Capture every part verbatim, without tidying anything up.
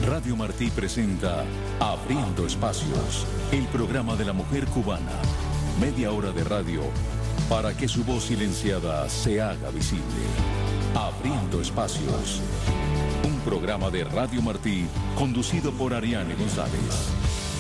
Radio Martí presenta Abriendo Espacios, el programa de la mujer cubana. Media hora de radio para que su voz silenciada se haga visible. Abriendo Espacios, un programa de Radio Martí conducido por Ariane González.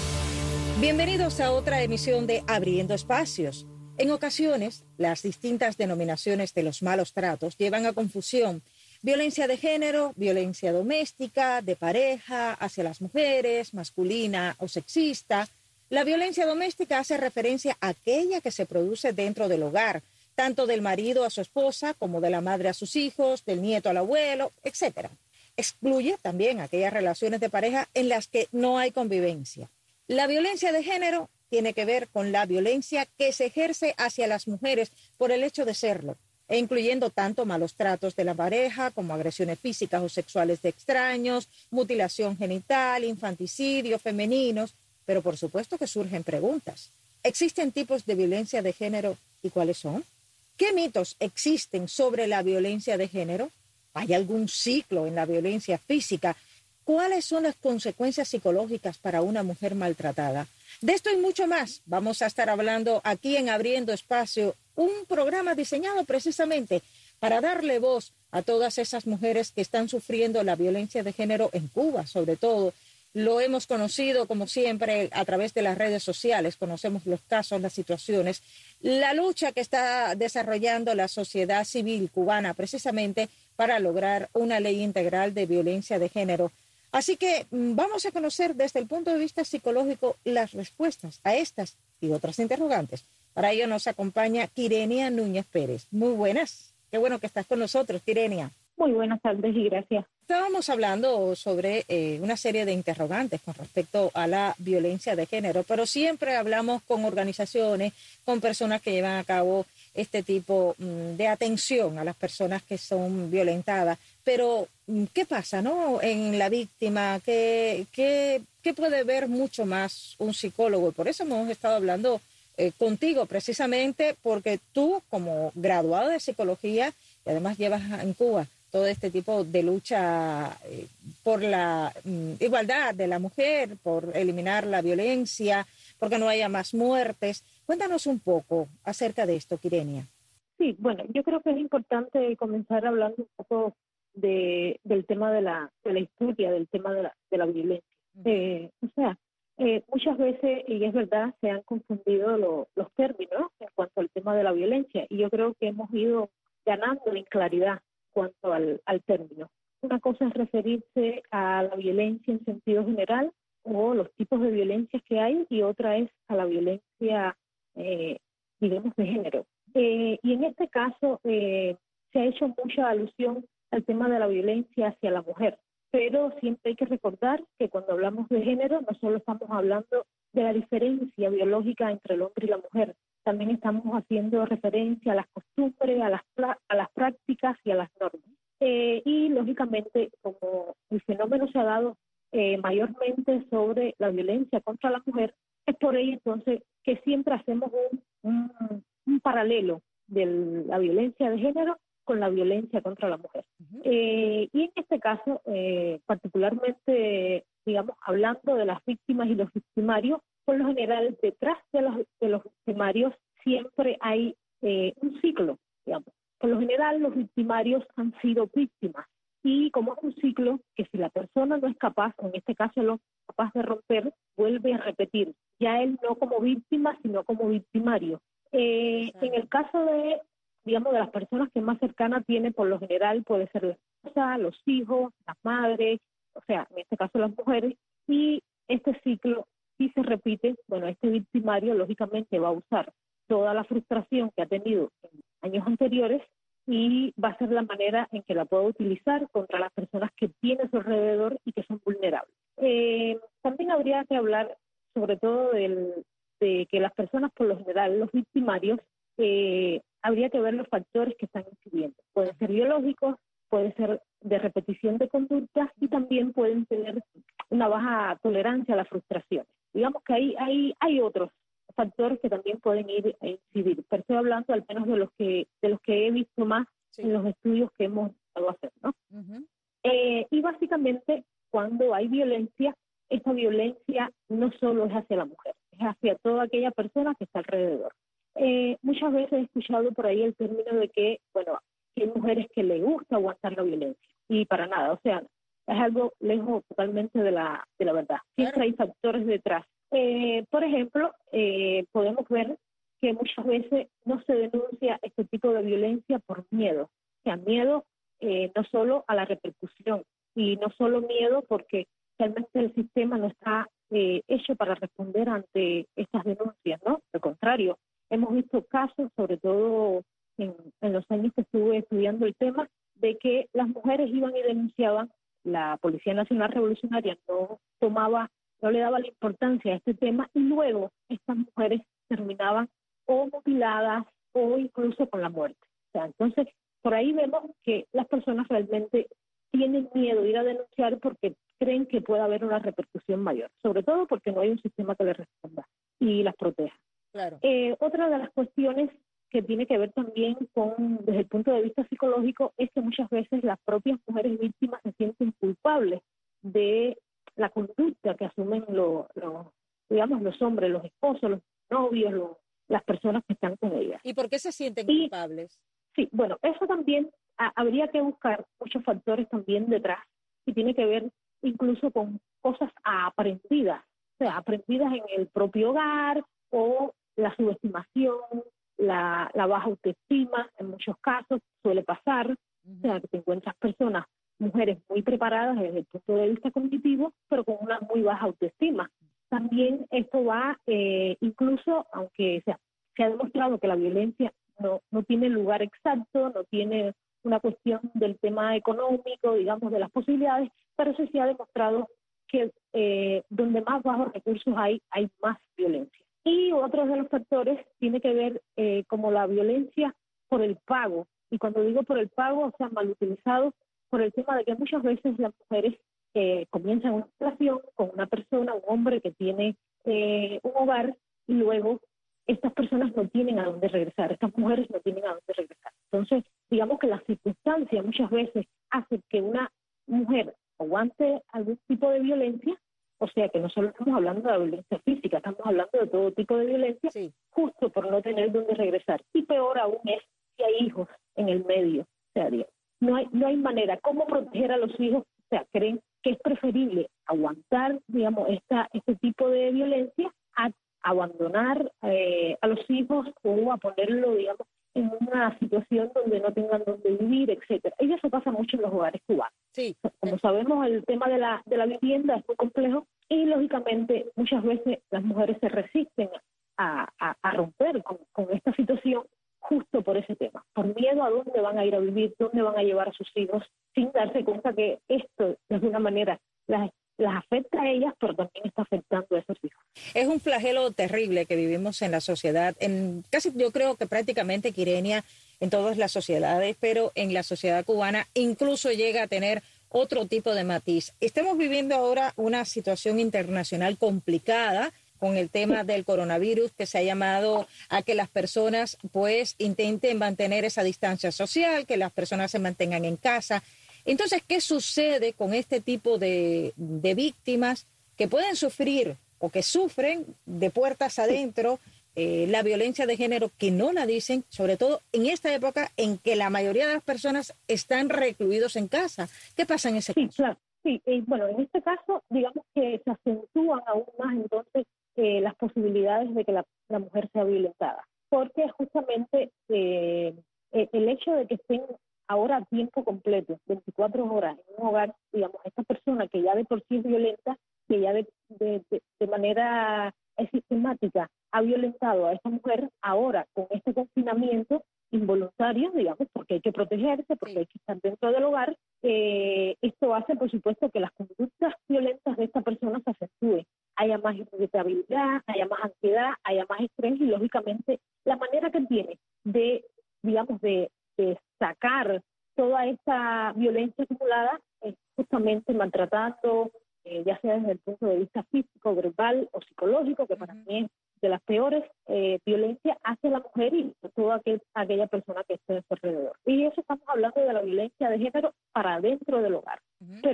Bienvenidos a otra emisión de Abriendo Espacios. En ocasiones, las distintas denominaciones de los malos tratos llevan a confusión violencia de género, violencia doméstica, de pareja, hacia las mujeres, masculina o sexista. La violencia doméstica hace referencia a aquella que se produce dentro del hogar, tanto del marido a su esposa como de la madre a sus hijos, del nieto al abuelo, etcétera. Excluye también aquellas relaciones de pareja en las que no hay convivencia. La violencia de género tiene que ver con la violencia que se ejerce hacia las mujeres por el hecho de serlo, e incluyendo tanto malos tratos de la pareja como agresiones físicas o sexuales de extraños, mutilación genital, infanticidio, femeninos, pero por supuesto que surgen preguntas. ¿Existen tipos de violencia de género y cuáles son? ¿Qué mitos existen sobre la violencia de género? ¿Hay algún ciclo en la violencia física? ¿Cuáles son las consecuencias psicológicas para una mujer maltratada? De esto y mucho más vamos a estar hablando aquí en Abriendo Espacio, un programa diseñado precisamente para darle voz a todas esas mujeres que están sufriendo la violencia de género en Cuba, sobre todo. Lo hemos conocido, como siempre, a través de las redes sociales, conocemos los casos, las situaciones, la lucha que está desarrollando la sociedad civil cubana precisamente para lograr una ley integral de violencia de género. Así que vamos a conocer desde el punto de vista psicológico las respuestas a estas y otras interrogantes. Para ello nos acompaña Quirenia Núñez Pérez. Muy buenas. Qué bueno que estás con nosotros, Quirenia. Muy buenas tardes y gracias. Estábamos hablando sobre eh, una serie de interrogantes con respecto a la violencia de género, pero siempre hablamos con organizaciones, con personas que llevan a cabo este tipo mm, de atención a las personas que son violentadas. Pero, ¿qué pasa, no? En la víctima, ¿qué, qué, qué puede ver mucho más un psicólogo? Por eso hemos estado hablando eh, contigo, precisamente porque tú, como graduado de psicología, y además llevas en Cuba todo este tipo de lucha eh, por la mm, igualdad de la mujer, por eliminar la violencia, porque no haya más muertes. Cuéntanos un poco acerca de esto, Quirenia. Sí, bueno, yo creo que es importante comenzar hablando un poco de, del tema de la, de la historia, del tema de la, de la violencia. Uh-huh. Eh, o sea, eh, muchas veces, y es verdad, se han confundido lo, los términos en cuanto al tema de la violencia, y yo creo que hemos ido ganando en claridad en cuanto al, al término. Una cosa es referirse a la violencia en sentido general, o los tipos de violencias que hay, y otra es a la violencia, eh, digamos, de género. Eh, y en este caso eh, se ha hecho mucha alusión al tema de la violencia hacia la mujer, pero siempre hay que recordar que cuando hablamos de género no solo estamos hablando de la diferencia biológica entre el hombre y la mujer, también estamos haciendo referencia a las costumbres, a las, a las prácticas y a las normas. Eh, y lógicamente, como el fenómeno se ha dado eh, mayormente sobre la violencia contra la mujer, es por ello entonces que siempre hacemos un, un, un paralelo de la violencia de género con la violencia contra la mujer. Uh-huh. Eh, y en este caso, eh, particularmente, digamos, hablando de las víctimas y los victimarios, por lo general, detrás de los, de los victimarios siempre hay eh, un ciclo, digamos. Por lo general, los victimarios han sido víctimas. Y como es un ciclo que si la persona no es capaz, o en este caso no es capaz de romper, vuelve a repetir. Ya él no como víctima, sino como victimario. Eh, en el caso de, digamos, de las personas que más cercanas tiene, por lo general puede ser la esposa, los hijos, las madres, o sea, en este caso las mujeres, y este ciclo si se repite, bueno, este victimario lógicamente va a usar toda la frustración que ha tenido en años anteriores y va a ser la manera en que la pueda utilizar contra las personas que tiene a su alrededor y que son vulnerables. Eh, también habría que hablar sobre todo del, de que las personas, por lo general, los victimarios, eh, habría que ver los factores que están incidiendo. Pueden ser biológicos, puede ser de repetición de conductas y también pueden tener una baja tolerancia a la frustración. Digamos que hay, hay, hay otros factores que también pueden ir a incidir, pero estoy hablando al menos de los que de los que he visto más sí. en los estudios que hemos estado haciendo, ¿no? Uh-huh. eh, y básicamente cuando hay violencia, esa violencia no solo es hacia la mujer, es hacia toda aquella persona que está alrededor. Eh, muchas veces he escuchado por ahí el término de que, bueno, que hay mujeres que les gusta aguantar la violencia, y para nada, o sea, es algo lejos totalmente de la, de la verdad. Siempre hay factores detrás. Eh, por ejemplo, eh, podemos ver que muchas veces no se denuncia este tipo de violencia por miedo, o sea, miedo eh, no solo a la repercusión, y no solo miedo porque realmente el sistema no está eh, hecho para responder ante estas denuncias, ¿no? Al contrario, hemos visto casos, sobre todo en, en los años que estuve estudiando el tema, de que las mujeres iban y denunciaban, la Policía Nacional Revolucionaria no tomaba, no le daba la importancia a este tema, y luego estas mujeres terminaban o mutiladas o incluso con la muerte. O sea, entonces, por ahí vemos que las personas realmente tienen miedo de ir a denunciar porque creen que puede haber una repercusión mayor, sobre todo porque no hay un sistema que les responda y las proteja. Claro. Eh, otra de las cuestiones que tiene que ver también con, desde el punto de vista psicológico, es que muchas veces las propias mujeres víctimas se sienten culpables de la conducta que asumen los, lo, digamos, los hombres, los esposos, los novios, los, las personas que están con ellas. ¿Y por qué se sienten y, culpables? Sí, bueno, eso también a, habría que buscar muchos factores también detrás, y tiene que ver incluso con cosas aprendidas, o sea, aprendidas en el propio hogar, o la subestimación, la, la baja autoestima, en muchos casos suele pasar, uh-huh. O sea, que te encuentras personas, mujeres muy preparadas desde el punto de vista cognitivo, pero con una muy baja autoestima. También esto va, eh, incluso, aunque se ha, se ha demostrado que la violencia no, no tiene lugar exacto, no tiene una cuestión del tema económico, digamos, de las posibilidades, pero sí se ha demostrado que eh, donde más bajos recursos hay, hay más violencia. Y otro de los factores tiene que ver eh, como la violencia por el pago. Y cuando digo por el pago, o sea, mal utilizado por el tema de que muchas veces las mujeres eh, comienzan una relación con una persona, un hombre que tiene eh, un hogar, y luego estas personas no tienen a dónde regresar, estas mujeres no tienen a dónde regresar. Entonces, digamos que las circunstancias muchas veces hacen que una mujer aguante algún tipo de violencia, o sea que no solo estamos hablando de la violencia física, estamos hablando de todo tipo de violencia, sí. Justo por no tener dónde regresar. Y peor aún es si hay hijos en el medio. O sea, no hay, no hay manera. ¿Cómo proteger a los hijos? O sea, creen que es preferible aguantar, digamos, esta, este tipo de violencia a abandonar eh, a los hijos, o a ponerlo, digamos, en una situación donde no tengan dónde vivir, etcétera. Y eso pasa mucho en los hogares cubanos. Sí. Como sabemos, el tema de la de la vivienda es muy complejo, y lógicamente muchas veces las mujeres se resisten a, a, a romper con, con esta situación justo por ese tema, por miedo a dónde van a ir a vivir, dónde van a llevar a sus hijos, sin darse cuenta que esto de alguna manera las las afecta a ellas, pero también está afectando a esos hijos. Es un flagelo terrible que vivimos en la sociedad, en casi yo creo que prácticamente, Quirenia, en todas las sociedades, pero en la sociedad cubana incluso llega a tener otro tipo de matiz. Estamos viviendo ahora una situación internacional complicada con el tema del coronavirus, que se ha llamado a que las personas pues intenten mantener esa distancia social, que las personas se mantengan en casa. Entonces, ¿qué sucede con este tipo de, de víctimas que pueden sufrir o que sufren de puertas adentro eh, la violencia de género, que no la dicen, sobre todo en esta época en que la mayoría de las personas están recluidos en casa? ¿Qué pasa en ese sí, caso? Claro. Sí, eh, bueno, en este caso, digamos que se acentúan aún más entonces eh, las posibilidades de que la, la mujer sea violentada, porque justamente eh, el hecho de que estén ahora a tiempo completo, veinticuatro horas en un hogar, digamos, esta persona que ya de por sí es violenta, que ya de, de, de, de manera sistemática ha violentado a esta mujer, ahora con este confinamiento involuntario, digamos, porque hay que protegerse, porque hay que estar dentro del hogar, eh, esto hace, por supuesto, que las conductas violentas de esta persona se acentúen, haya más irritabilidad, haya más ansiedad, haya más estrés, y lógicamente la manera que tiene de, digamos, de de sacar toda esta violencia acumulada es justamente maltratando, eh, ya sea desde el punto de vista físico, verbal o psicológico, que para mí es de las peores eh, violencias hacia la mujer y toda aquel, aquella persona que esté a su alrededor. Y eso estamos hablando de la violencia de género para dentro del hogar. Uh-huh. Pero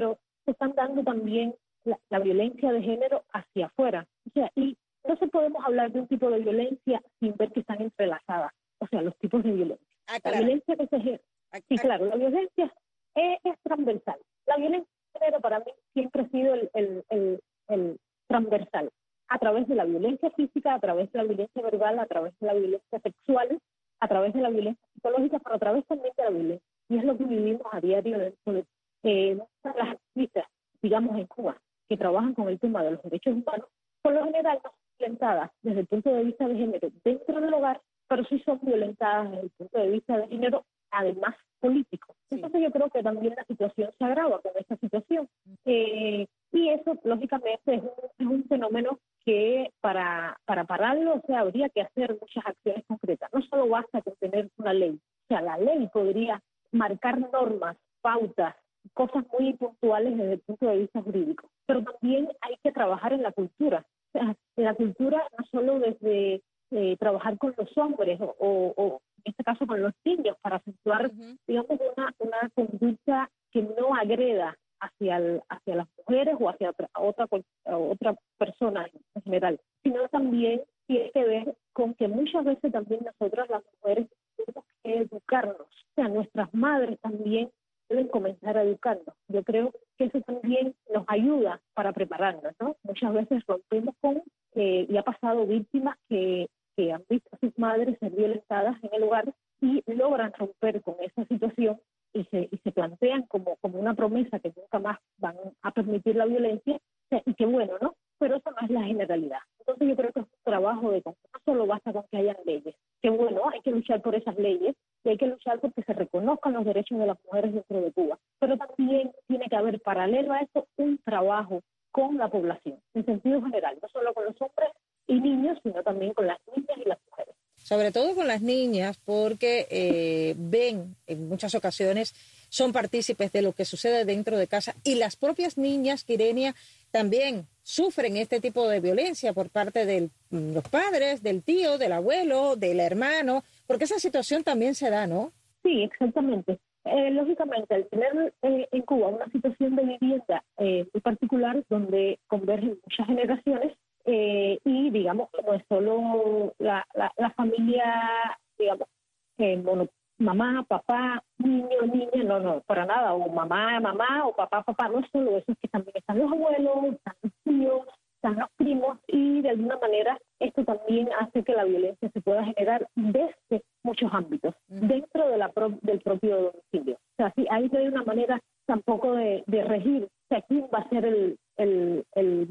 se están dando también la, la violencia de género hacia afuera. O sea, y no se podemos hablar de un tipo de violencia sin ver que están entrelazadas, o sea, los tipos de violencia. Ah, la claro. violencia que se ejerce, Ah, sí, ah, claro, la violencia es, es transversal. La violencia de género para mí siempre ha sido el, el, el, el transversal, a través de la violencia física, a través de la violencia verbal, a través de la violencia sexual, a través de la violencia psicológica, pero a través también de la violencia. Y es lo que vivimos a diario dentro de eh, las activistas, digamos, en Cuba, que trabajan con el tema de los derechos humanos, por lo general no son violentadas desde el punto de vista de género dentro del hogar, pero sí son violentadas desde el punto de vista de género, además político. Sí. Entonces yo creo que también la situación se agrava con esta situación. Eh, y eso, lógicamente, es un, es un fenómeno que para, para pararlo, o sea, habría que hacer muchas acciones concretas. No solo basta con tener una ley. O sea, la ley podría marcar normas, pautas, cosas muy puntuales desde el punto de vista jurídico. Pero también hay que trabajar en la cultura. O sea, en la cultura no solo desde eh, trabajar con los hombres o, o, o en este caso con los niños para acentuar, uh-huh. digamos, una, una conducta que no agreda hacia, el, hacia las mujeres o hacia otra, otra, otra persona en general, sino también tiene que ver con que muchas veces también nosotras las mujeres tenemos que educarnos. O sea, nuestras madres también deben comenzar a educarnos. Yo creo que eso también nos ayuda para prepararnos, ¿no? Muchas veces rompemos con, eh, y ha pasado víctimas que, que han visto a sus madres ser violentadas en el hogar y logran romper con esa situación y se, y se plantean como, como una promesa que nunca más van a permitir la violencia, y que bueno, ¿no? Pero eso no es la generalidad. Entonces yo creo que es un trabajo de no solo basta con que hayan leyes, que bueno, hay que luchar por esas leyes, y hay que luchar porque se reconozcan los derechos de las mujeres dentro de Cuba, pero también tiene que haber paralelo a eso un trabajo con la población, en sentido general, no solo con los hombres y niños, sino también con las niñas y las mujeres. Sobre todo con las niñas, porque eh, ven en muchas ocasiones, son partícipes de lo que sucede dentro de casa, y las propias niñas, Kyrenia, también sufren este tipo de violencia por parte de los padres, del tío, del abuelo, del hermano, porque esa situación también se da, ¿no? Sí, exactamente. Eh, lógicamente, al tener eh, en Cuba una situación de vivienda eh, muy particular, donde convergen muchas generaciones, eh, y digamos, no es solo la, la, la familia, digamos, eh, mono, mamá, papá, niño, niña, no, no, para nada, o mamá, mamá, o papá, papá, no es solo eso, es que también están los abuelos, están los tíos, están los primos, y de alguna manera esto también hace que la violencia se pueda generar desde muchos ámbitos, mm. dentro de la pro, del propio domicilio. O sea, sí, ahí no hay una manera tampoco de, de regir, o sea, quién va a ser el, el, el,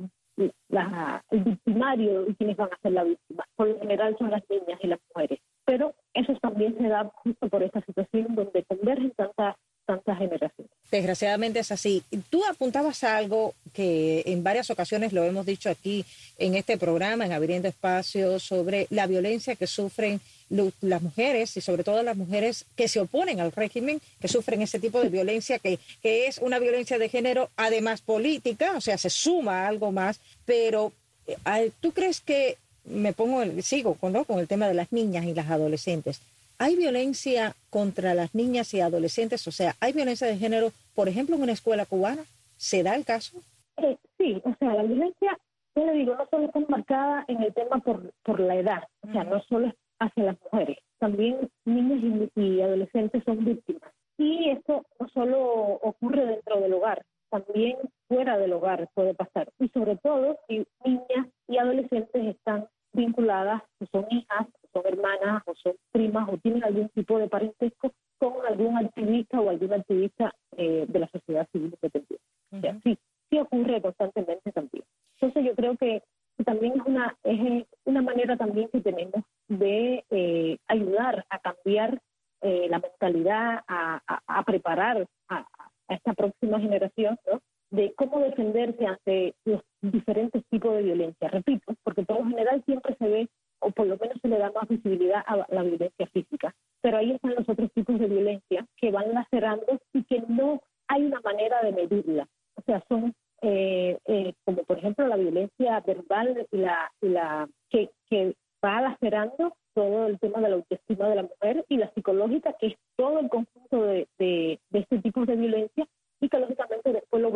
la, el victimario y quiénes van a ser la víctima. Por lo general son las niñas y las mujeres. Pero eso también se da justo por esta situación donde convergen tantas tantas generaciones. Desgraciadamente es así. Tú apuntabas a algo que en varias ocasiones lo hemos dicho aquí en este programa, en Abriendo Espacios, sobre la violencia que sufren lo, las mujeres y sobre todo las mujeres que se oponen al régimen, que sufren ese tipo de violencia que, que es una violencia de género, además política, o sea, se suma a algo más, pero ¿tú crees que, me pongo, sigo ¿no? con el tema de las niñas y las adolescentes, ¿hay violencia contra las niñas y adolescentes? O sea, ¿hay violencia de género, por ejemplo, en una escuela cubana? ¿Se da el caso? Eh, sí, o sea, la violencia, yo le digo, no solo está marcada en el tema por, por la edad, o sea, uh-huh. no solo es hacia las mujeres, también niños y, y adolescentes son víctimas. Y esto no solo ocurre dentro del hogar, también fuera del hogar puede pasar. Y sobre todo, si niñas y adolescentes están vinculadas, o son hijas, o son hermanas, o son primas, o tienen algún tipo de parentesco con algún activista o algún activista eh, de la sociedad civil independiente. Uh-huh. O sea, sí, sí ocurre constantemente también. Entonces yo creo que también es una, es una manera también que tenemos de eh, ayudar a cambiar eh, la mentalidad, a, a, a preparar a, a esta próxima generación, ¿no? De cómo defenderse ante los diferentes tipos de violencia. Repito, porque por lo general siempre se ve, o por lo menos se le da más visibilidad a la violencia física, pero ahí están los otros tipos de violencia que van lacerando y que no hay una manera de medirla. O sea, son eh, eh, como por ejemplo la violencia verbal y la, y la que, que va lacerando todo el tema de la autoestima de la mujer, y la psicológica, que es todo el conjunto de, de, de este tipo de violencia, y que lógicamente después lo vemos. O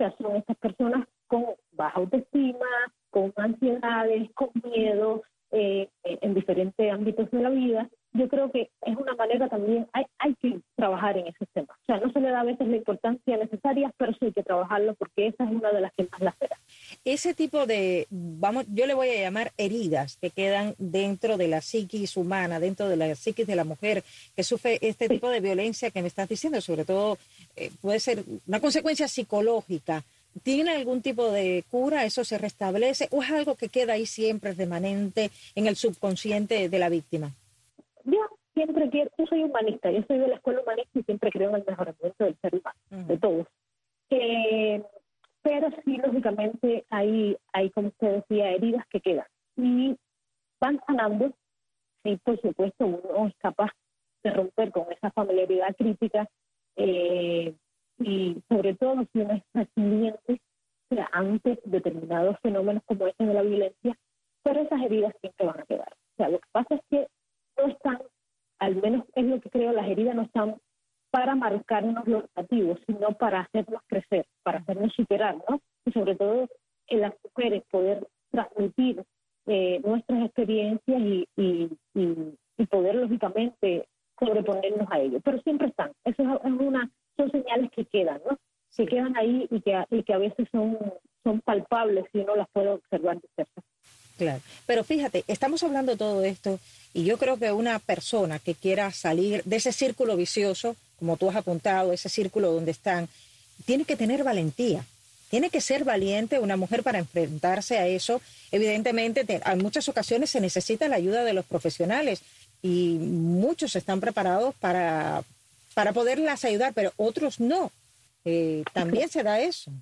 sea, son estas personas con baja autoestima, con ansiedades, con miedos, eh, en diferentes ámbitos de la vida. Yo creo que es una manera también, hay, hay que trabajar en ese tema. O sea, no se le da a veces la importancia necesaria, pero sí hay que trabajarlo porque esa es una de las que más la espera. Ese tipo de, vamos, yo le voy a llamar heridas que quedan dentro de la psiquis humana, dentro de la psiquis de la mujer que sufre este Sí. tipo de violencia que me estás diciendo, sobre todo eh, puede ser una consecuencia psicológica. ¿Tiene algún tipo de cura? ¿Eso se restablece? ¿O es algo que queda ahí siempre remanente en el subconsciente de la víctima? Yo siempre quiero, yo soy humanista, yo soy de la escuela humanista y siempre creo en el mejoramiento del ser humano, uh-huh. de todos. Eh, pero sí, lógicamente, hay, hay, como usted decía, heridas que quedan. Y van sanando, y por supuesto uno es capaz de romper con esa familiaridad crítica, eh, y sobre todo si uno es resiliente ante determinados fenómenos como este de la violencia, pero esas heridas siempre van a quedar. O sea, lo que pasa es que no están, al menos es lo que creo, las heridas no están para marcarnos los objetivos, sino para hacernos crecer, para hacernos superar, ¿no? Y sobre todo en las mujeres poder transmitir eh, nuestras experiencias y, y, y, y poder, lógicamente, sobreponernos a ello. Pero siempre están. Eso es una, son señales que quedan, ¿no? Que quedan ahí y que, y que a veces son, son palpables si uno las puede observar de cerca. Claro, pero fíjate, estamos hablando de todo esto y yo creo que una persona que quiera salir de ese círculo vicioso, como tú has apuntado, ese círculo donde están, tiene que tener valentía, tiene que ser valiente una mujer para enfrentarse a eso. Evidentemente, te, en muchas ocasiones se necesita la ayuda de los profesionales y muchos están preparados para, para poderlas ayudar, pero otros no. Eh, también se da eso.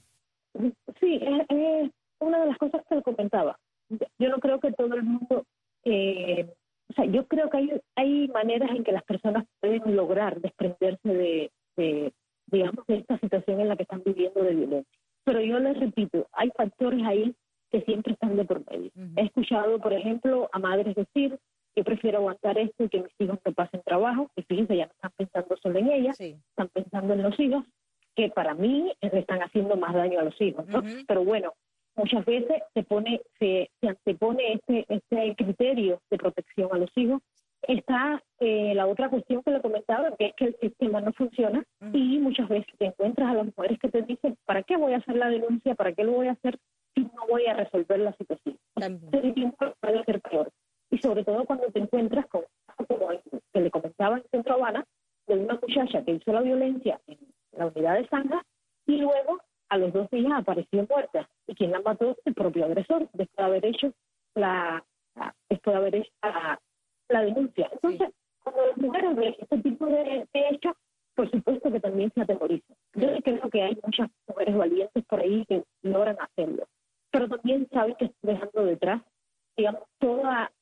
Sí, es, es una de las cosas que le comentaba. Yo no creo que todo el mundo, eh, o sea, yo creo que hay, hay maneras en que las personas pueden lograr desprenderse de, de, digamos, de esta situación en la que están viviendo de violencia. Pero yo les repito, hay factores ahí que siempre están de por medio. Uh-huh. He escuchado, por ejemplo, a madres decir que prefiero aguantar esto y que mis hijos no pasen trabajo, y fíjense, ya no están pensando solo en ellas, sí. Están pensando en los hijos, que para mí le están haciendo más daño a los hijos, ¿no? Uh-huh. Pero bueno, muchas veces se pone, se, se antepone este, este criterio de protección a los hijos. Está eh, la otra cuestión que le comentaba, que es que el sistema no funciona, uh-huh. y muchas veces te encuentras a las mujeres que te dicen, ¿para qué voy a hacer la denuncia? ¿Para qué lo voy a hacer si no voy a resolver la situación? Entonces, tiempo puede ser peor. Y sobre todo cuando te encuentras con, como que le comentaba en Centro Habana, de una muchacha que hizo la violencia en la unidad de Zanja y luego a los dos días apareció muerta. ¿Y quien la mató? El propio agresor, después de haber hecho la, la después de haber hecho la, la denuncia. Entonces, sí. Cuando las mujeres ven este tipo de, de hechos, por supuesto que también se atemorizan. Yo creo que hay muchas mujeres valientes por ahí que logran hacerlo, pero también saben que estoy dejando detrás, digamos, toda,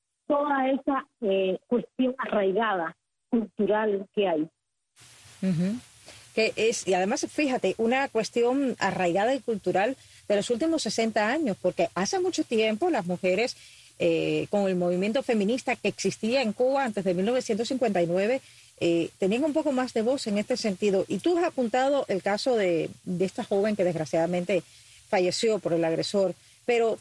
toda esa eh, cuestión arraigada, cultural que hay. Uh-huh. Que es, y además, fíjate, una cuestión arraigada y cultural de los últimos sesenta años, porque hace mucho tiempo las mujeres, eh, con el movimiento feminista que existía en Cuba antes de mil novecientos cincuenta y nueve, eh, tenían un poco más de voz en este sentido. Y tú has apuntado el caso de, de esta joven que desgraciadamente falleció por el agresor, pero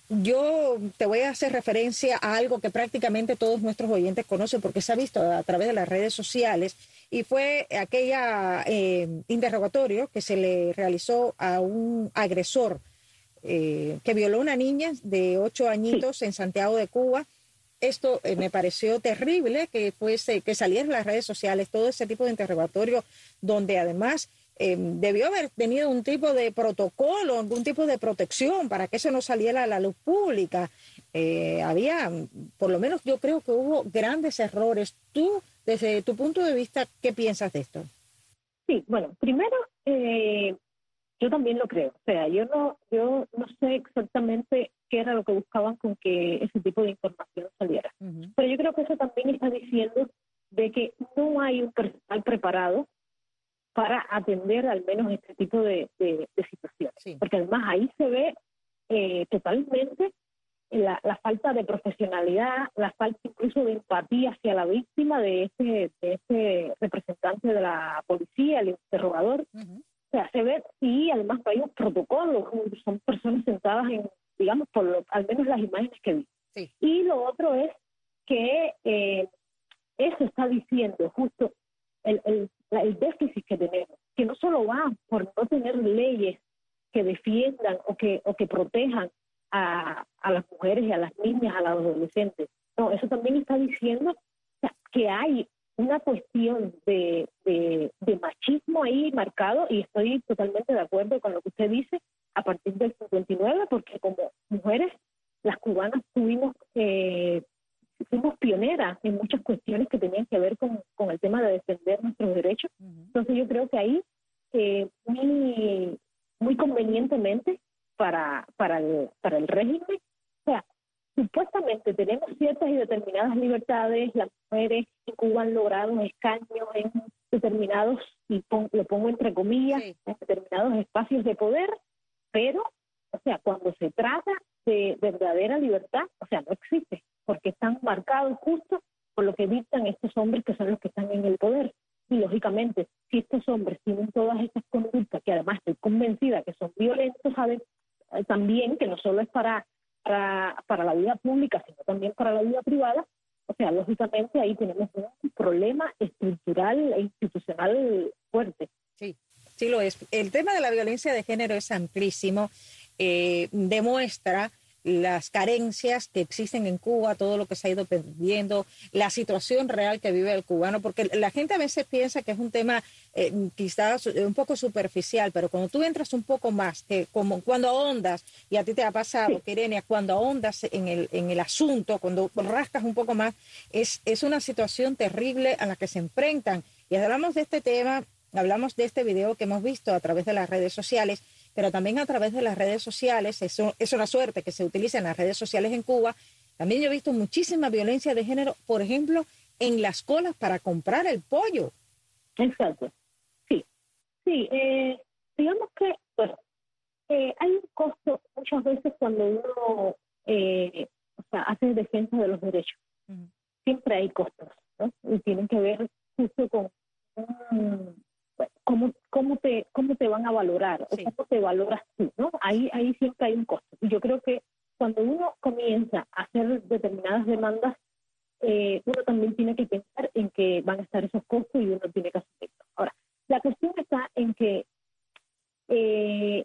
yo te voy a hacer referencia a algo que prácticamente todos nuestros oyentes conocen porque se ha visto a través de las redes sociales, y fue aquella eh, interrogatorio que se le realizó a un agresor eh, que violó a una niña de ocho añitos en Santiago de Cuba. Esto eh, me pareció terrible que fuese, que saliera en las redes sociales todo ese tipo de interrogatorio, donde además eh, debió haber tenido un tipo de protocolo, algún tipo de protección para que eso no saliera a la luz pública. Eh, había, por lo menos yo creo que hubo grandes errores. Tú, desde tu punto de vista, ¿qué piensas de esto? Sí, bueno, primero, eh, yo también lo creo. O sea, yo no, yo no sé exactamente qué era lo que buscaban con que ese tipo de información saliera. Uh-huh. Pero yo creo que eso también está diciendo de que no hay un personal preparado para atender al menos este tipo de, de, de situaciones. Sí. Porque además ahí se ve eh, totalmente La, la falta de profesionalidad, la falta incluso de empatía hacia la víctima de ese, de ese representante de la policía, el interrogador. Uh-huh. sea, se ve, y además no hay un protocolo, son personas sentadas en, digamos, por lo, al menos las imágenes que vi. Sí. Y lo otro es que eh, eso está diciendo justo el, el, el déficit que tenemos, que no solo va por no tener leyes que defiendan o que, o que protejan a, a las mujeres y a las niñas, a los adolescentes. No, eso también está diciendo, o sea, que hay una cuestión de, de, de machismo ahí marcado, y estoy totalmente de acuerdo con lo que usted dice, a partir del cincuenta y nueve, porque como mujeres, las cubanas tuvimos, eh, fuimos pioneras en muchas cuestiones que tenían que ver con, con el tema de defender nuestros derechos. Uh-huh. Entonces yo creo que ahí, eh, muy, muy convenientemente para, para, el, para el régimen, o sea, supuestamente tenemos ciertas y determinadas libertades, las mujeres en Cuba han logrado escaños en determinados, y pon, lo pongo entre comillas, sí. en determinados espacios de poder, pero, o sea, cuando se trata de verdadera libertad, o sea, no existe, porque están marcados justo por lo que dictan estos hombres que son los que están en el poder. Y lógicamente, si estos hombres tienen todas estas conductas, que además estoy convencida que son violentos, saben eh, también que no solo es para Para, para la vida pública, sino también para la vida privada, o sea, lógicamente ahí tenemos un problema estructural e institucional fuerte. Sí, sí lo es. El tema de la violencia de género es amplísimo, eh, demuestra las carencias que existen en Cuba, todo lo que se ha ido perdiendo, la situación real que vive el cubano, porque la gente a veces piensa que es un tema eh, quizás un poco superficial, pero cuando tú entras un poco más, que como cuando ahondas, y a ti te ha pasado, sí. Irene, cuando ahondas en el, en el asunto, cuando rascas un poco más, es, es una situación terrible a la que se enfrentan. Y hablamos de este tema, hablamos de este video que hemos visto a través de las redes sociales, pero también a través de las redes sociales, eso es una suerte que se utiliza en las redes sociales en Cuba. También yo he visto muchísima violencia de género, por ejemplo, en las colas para comprar el pollo. Exacto, sí. Sí, eh, digamos que, bueno, eh, hay un costo muchas veces cuando uno eh, o sea, hace defensa de los derechos. Uh-huh. Siempre hay costos, ¿no? Y tienen que ver justo con um, cómo, cómo, te, cómo te van a valorar, sí. o cómo te valoras tú, ¿no? Ahí, ahí siempre hay un costo. Y yo creo que cuando uno comienza a hacer determinadas demandas, eh, uno también tiene que pensar en que van a estar esos costos y uno tiene que asumirlos. Ahora, la cuestión está en que eh,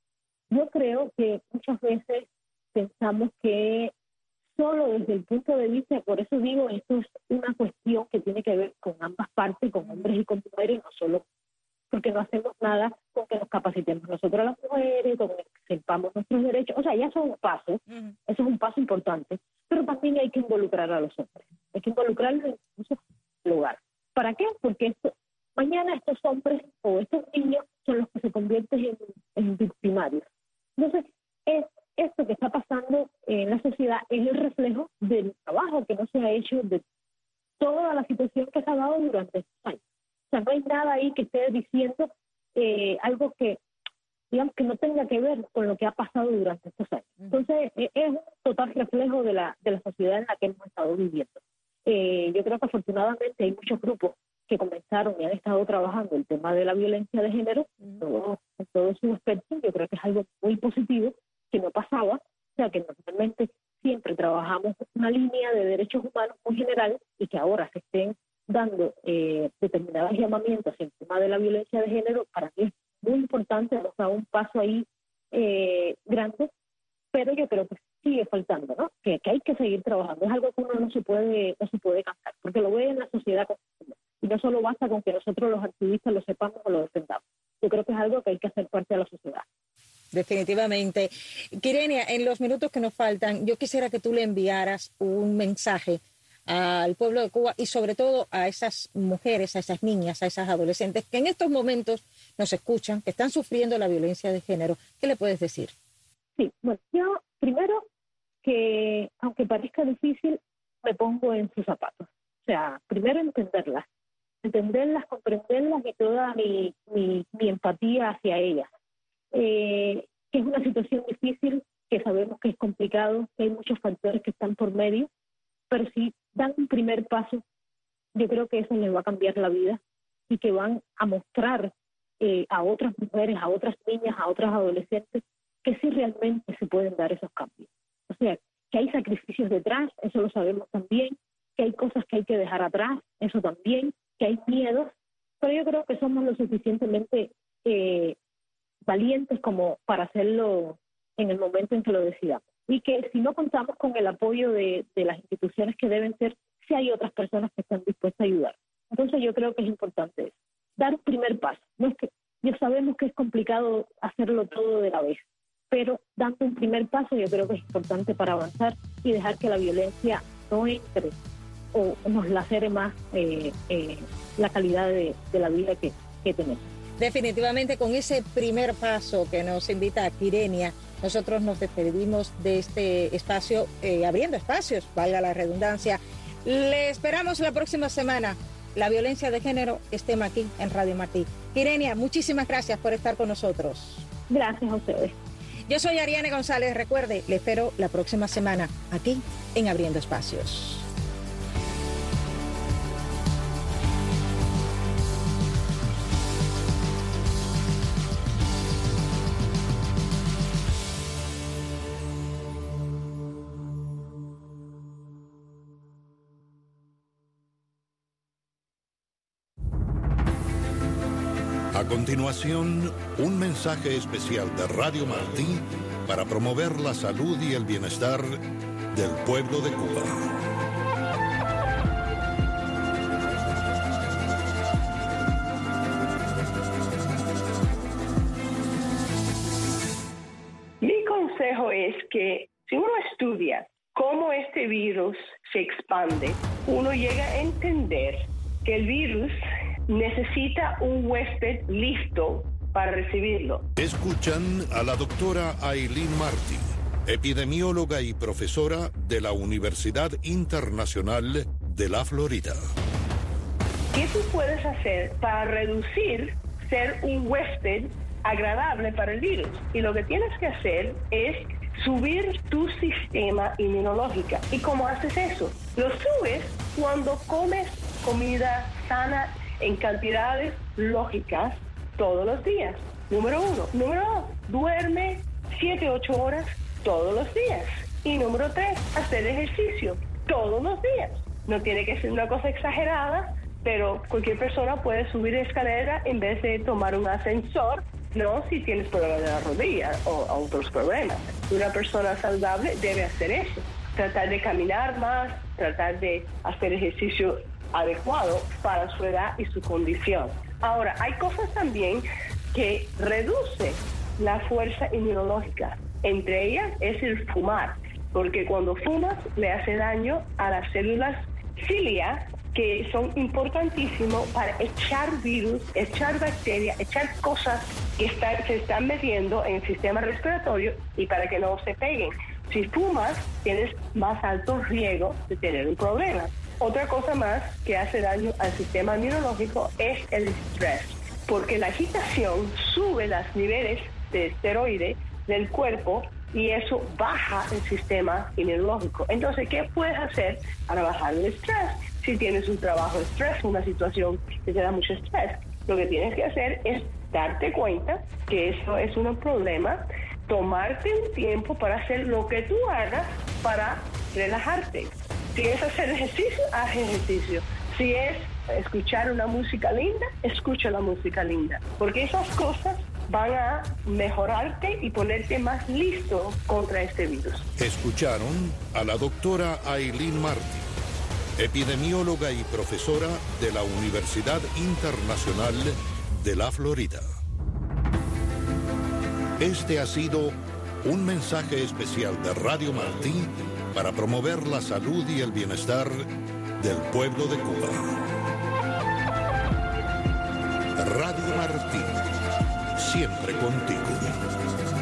yo creo que muchas veces pensamos que solo desde el punto de vista, por eso digo, esto es una cuestión que tiene que ver con ambas partes, con hombres y con mujeres, no solo porque no hacemos nada con que nos capacitemos nosotros las mujeres, con que sepamos nuestros derechos, o sea, ya eso es un paso, uh-huh. eso es un paso importante, pero también hay que involucrar a los hombres, hay que involucrarlos en muchos lugares. ¿Para qué? Porque esto, mañana estos hombres o estos niños son los que se convierten en, en victimarios. Entonces, es, esto que está pasando en la sociedad es el reflejo del trabajo que no se ha hecho, de toda la situación que se ha dado durante estos años. O sea, no hay nada ahí que esté diciendo eh, algo que, digamos, que no tenga que ver con lo que ha pasado durante estos años. Entonces, eh, es un total reflejo de la, de la sociedad en la que hemos estado viviendo. Eh, yo creo que afortunadamente hay muchos grupos que comenzaron y han estado trabajando el tema de la violencia de género en todo, en todo su aspecto. Yo creo que es algo muy positivo que no pasaba, o sea, que normalmente siempre trabajamos una línea de derechos humanos muy general y que ahora se estén dando eh, determinados llamamientos en el tema de la violencia de género, para mí es muy importante, nos da un paso ahí eh, grande, pero yo creo que sigue faltando, ¿no? Que, que hay que seguir trabajando, es algo que uno no se puede, no se puede cansar, porque lo ve en la sociedad y no solo basta con que nosotros los activistas lo sepamos o lo defendamos, yo creo que es algo que hay que hacer parte de la sociedad. Definitivamente. Quirenia, en los minutos que nos faltan, yo quisiera que tú le enviaras un mensaje al pueblo de Cuba y sobre todo a esas mujeres, a esas niñas, a esas adolescentes que en estos momentos nos escuchan, que están sufriendo la violencia de género. ¿Qué le puedes decir? Sí, bueno, yo primero que, aunque parezca difícil, me pongo en sus zapatos. O sea, primero entenderlas, entenderlas, comprenderlas y toda mi, mi, mi empatía hacia ellas. Eh, que es una situación difícil, que sabemos que es complicado, que hay muchos factores que están por medio, pero si dan un primer paso, yo creo que eso les va a cambiar la vida y que van a mostrar eh, a otras mujeres, a otras niñas, a otras adolescentes, que sí realmente se pueden dar esos cambios. O sea, que hay sacrificios detrás, eso lo sabemos también, que hay cosas que hay que dejar atrás, eso también, que hay miedos, pero yo creo que somos lo suficientemente eh, valientes como para hacerlo en el momento en que lo decidamos. Y que si no contamos con el apoyo de, de las instituciones que deben ser, si hay otras personas que están dispuestas a ayudar. Entonces yo creo que es importante eso, dar un primer paso. No es que, ya sabemos que es complicado hacerlo todo de la vez, pero dando un primer paso yo creo que es importante para avanzar y dejar que la violencia no entre o nos lacere más eh, eh, la calidad de, de la vida que, que tenemos. Definitivamente con ese primer paso que nos invita a Kyrenia, nosotros nos despedimos de este espacio, eh, abriendo espacios, valga la redundancia. Le esperamos la próxima semana. La violencia de género es tema aquí en Radio Martí. Kyrenia, muchísimas gracias por estar con nosotros. Gracias a ustedes. Yo soy Ariane González. Recuerde, le espero la próxima semana aquí en Abriendo Espacios. A continuación, un mensaje especial de Radio Martí para promover la salud y el bienestar del pueblo de Cuba. Mi consejo es que si uno estudia cómo este virus se expande, uno llega a entender que el virus necesita un huésped listo para recibirlo. Escuchan a la doctora Aileen Martí, epidemióloga y profesora de la Universidad Internacional de la Florida. ¿Qué tú puedes hacer para reducir ser un huésped agradable para el virus? Y lo que tienes que hacer es subir tu sistema inmunológico. ¿Y cómo haces eso? Lo subes cuando comes comida sana en cantidades lógicas todos los días. Número uno. Número dos, duerme siete, ocho horas todos los días. Y número tres, hacer ejercicio todos los días. No tiene que ser una cosa exagerada, pero cualquier persona puede subir escalera en vez de tomar un ascensor, no si tienes problemas de la rodilla o, o otros problemas. Una persona saludable debe hacer eso. Tratar de caminar más, tratar de hacer ejercicio adecuado para su edad y su condición. Ahora, hay cosas también que reducen la fuerza inmunológica. Entre ellas es el fumar, porque cuando fumas le hace daño a las células cilia, que son importantísimos para echar virus, echar bacterias, echar cosas que está, se están metiendo en el sistema respiratorio y para que no se peguen. Si fumas, tienes más alto riesgo de tener un problema. Otra cosa más que hace daño al sistema inmunológico es el estrés, porque la agitación sube los niveles de esteroides del cuerpo y eso baja el sistema inmunológico. Entonces, ¿qué puedes hacer para bajar el estrés? Si tienes un trabajo de estrés, una situación que te da mucho estrés, lo que tienes que hacer es darte cuenta que eso es un problema, tomarte un tiempo para hacer lo que tú hagas para relajarte. Si es hacer ejercicio, haz ejercicio. Si es escuchar una música linda, escucha la música linda. Porque esas cosas van a mejorarte y ponerte más listo contra este virus. Escucharon a la doctora Aileen Martí, epidemióloga y profesora de la Universidad Internacional de la Florida. Este ha sido un mensaje especial de Radio Martí para promover la salud y el bienestar del pueblo de Cuba. Radio Martí, siempre contigo.